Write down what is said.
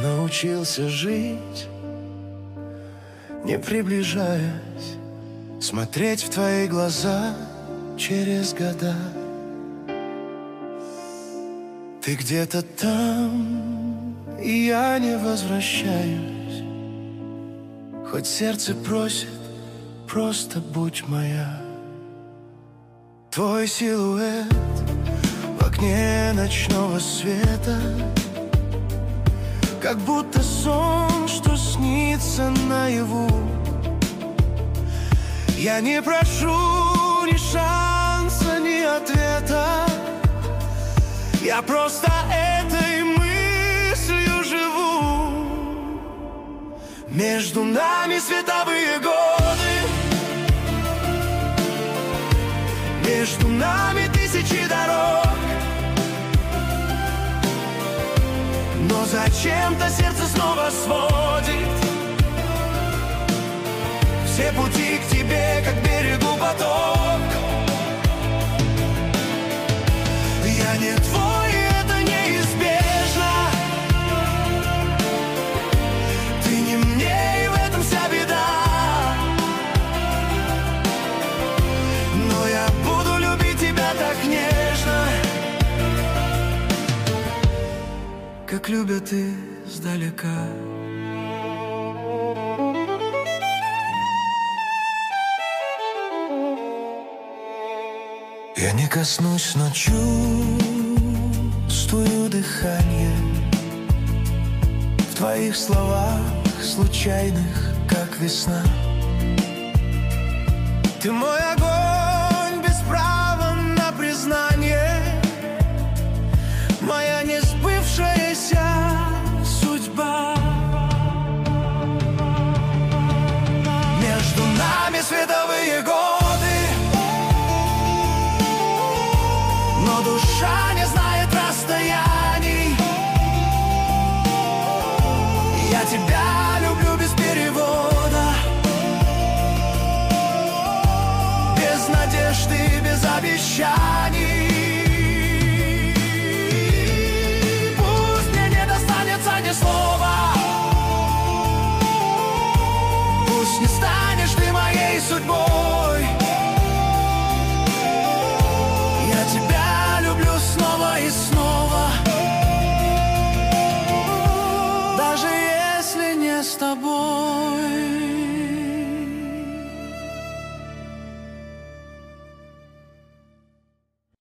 научился жить, не приближаясь, смотреть в твои глаза через года. Ты где-то там, и я не возвращаюсь, хоть сердце просит, просто будь моя. Твой силуэт в окне ночного света, как будто сон, что снится наяву. Я не прошу ни шанса, ни ответа, я просто этой мыслью живу. Между нами световые годы, между нами тысячи дорог, но зачем-то сердце снова сводит все пути к тебе, как к берегу поток. Я не твой, это неизбежно, ты не мне, и в этом вся беда. Но я буду любить тебя так нежно, как любят издалека. Я не коснусь, но чувствую дыхание в твоих словах, случайных, как весна. Ты мой огонь без права на признание, моя несбывшаяся судьба. Между нами световые годы, но душа не знает расстояний. Я тебя люблю без перевода, без надежды, без обещаний.